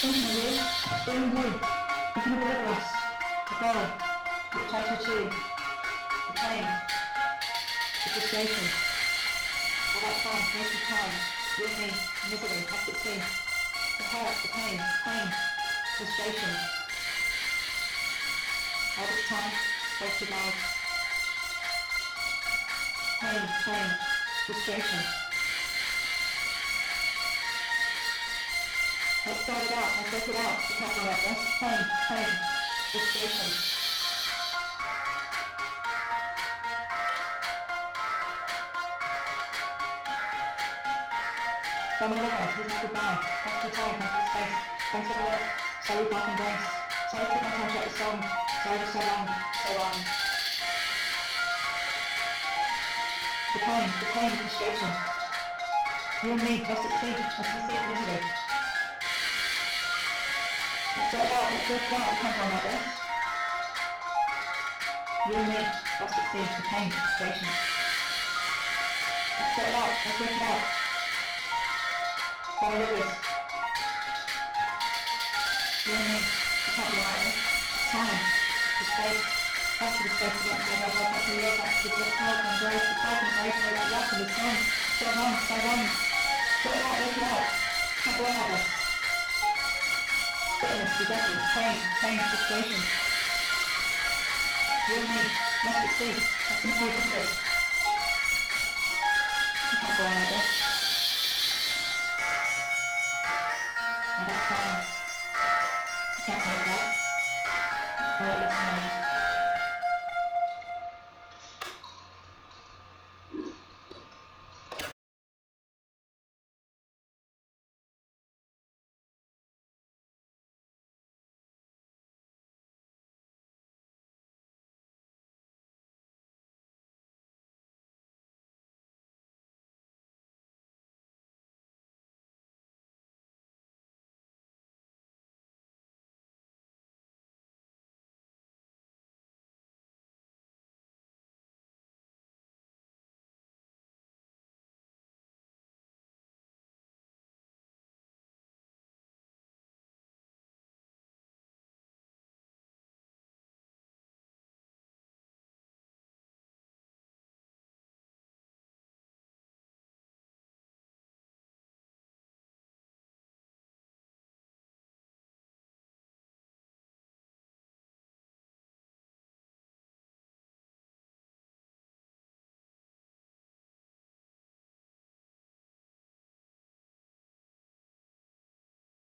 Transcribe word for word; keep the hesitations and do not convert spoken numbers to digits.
Thinking of you, being you, thinking of the us, the goal, the try to achieve, the pain, the frustration, all that fun, wasted time, you and me, misery, plastic sea, the hurt, the pain, pain, frustration, all this time, wasted lives, pain, pain, frustration. Let's start it out, let's work it out, to talk about this, pain, pain, frustration. Some of the words, here's my goodbye, thanks for the time, thanks for the space, thanks for the work, sorry back and grace, sorry for my time to write the song, sorry for so long, so long. The pain, the pain, the frustration. You and me, let's succeed, let's succeed in misery. Let's sort it out, let's work it out, we can't go on like this. You and me, let's succeed, the pain, the frustration. Let's sort it out, let's work it out. Follow with us. You and me, we can't be like this. Time, the space, thanks for the space to get together, thanks for the years, thanks for the help and grace, the help and grace, the love and the sun. So on, so on. Sort it out, work it out. Can't go on like this. Bitterness, resentment, pain, pain, frustration. You and me, let's succeed. Let's improve this. You can't go on like this. And that's fine. You can't make that. Or at least mine.